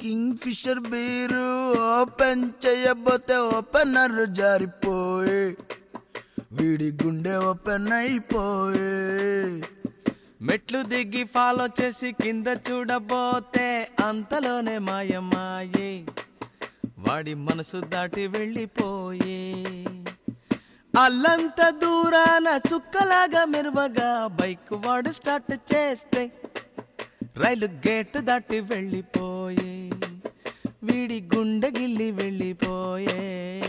King fissure beer open చేయబోతే opener జారిపోయే వీడి గుండె ఓపెన్ అయిపోయే. మెట్లు దిగి ఫాలో చేసి కింద చూడబోతే అంతలోనే మాయమాయే వాడి మనసు దాటి వెళ్ళిపోయే. అల్లంత దూరాన చుక్కలాగా మెరువగా బైక్ వాడు స్టార్ట్ చేస్తే రైలు గేట్ దాటి వెళ్ళిపోయే వీడి గుండె గిల్లి వెళ్ళిపోయే.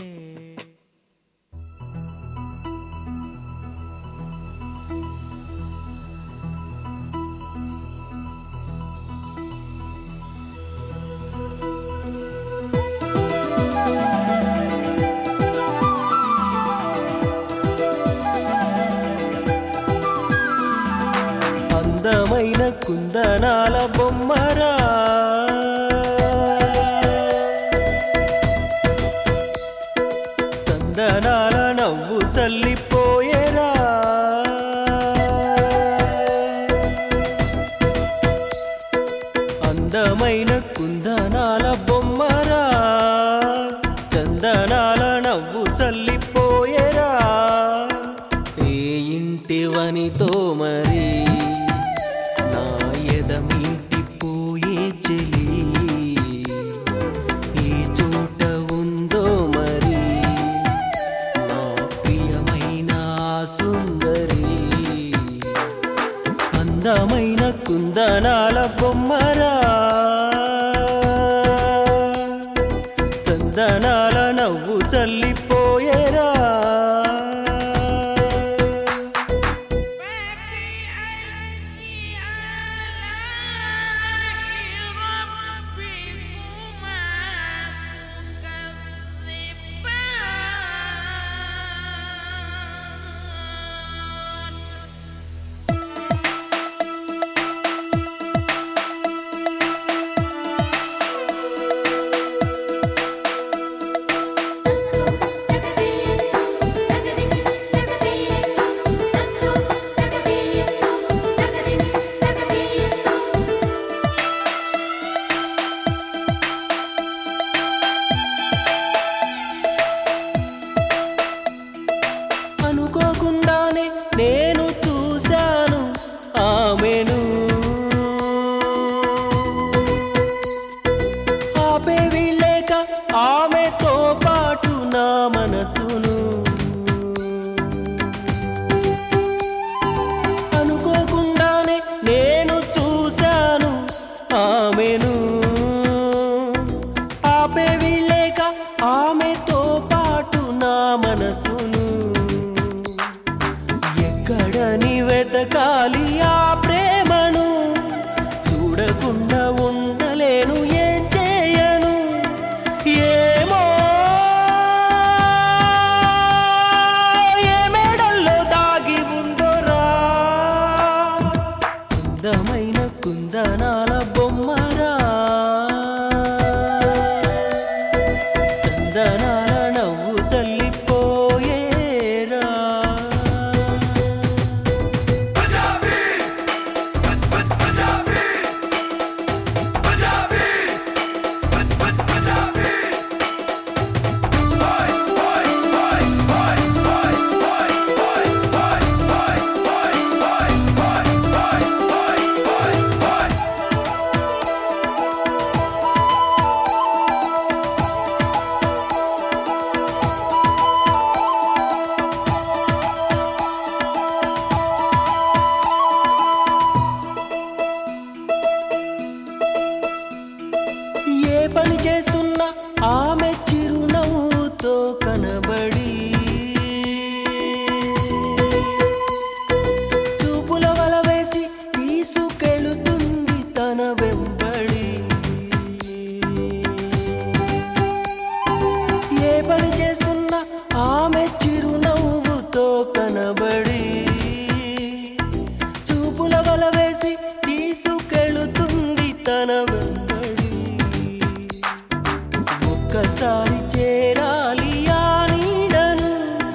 అందమైన కుందనాల బొమ్మరా చందనాల నవ్వు చల్లిపోయేరా. అందమైన కుందనాల బొమ్మరా చందనాల నవ్వు చల్లిపోయేరా. ఏ ఇంటివనితో మరి మీటిపోయే చెలి ఏ చోట ఉందో మరి నా ప్రియమైన సుందరి. అందమైన కుందనాల బొమ్మరా చందనాల నవ్వు చల్లిపోయేరా. అనుకోకుండానే నేను చూశాను ఆమెను ఆపేవి లేక ఆమెతో పాటు నా మనసును. అనుకోకుండానే నేను చూశాను ఆమెను ఆపేవి లేక ఆమెతో పాటు నా మనసును. ఎక్కడని వెతకాలి ఆ ప్రేమను చూడకుండా ఉండలేను ఏం చేయను ఏమో ఏ మేడల్లో దాగి ఉందోరా. అందమైన కుందనాల బొమ్మరా చందనాల నవ్వు చల్లిపోయేరా. ఏ పని చేస్తున్నా ఆమె చిరునవ్వుతో కనబడి చూపుల వల వేసి తీసుకెళుతుంది తన వెంబడి. ఏ పని చేస్తున్నా ఆమె చిరునవ్వుతో కనబడి చూపుల వల వేసి తీసుకెళుతుంది తన వెంబడి. ఒక్కసారి చేరాలి ఆ నీడను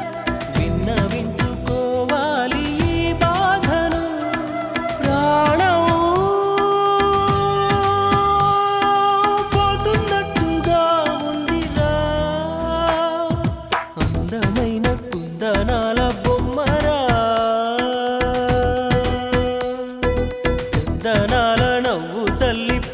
విన్నవించుకోవాలి ఈ బాధను. ప్రాణం తల్లి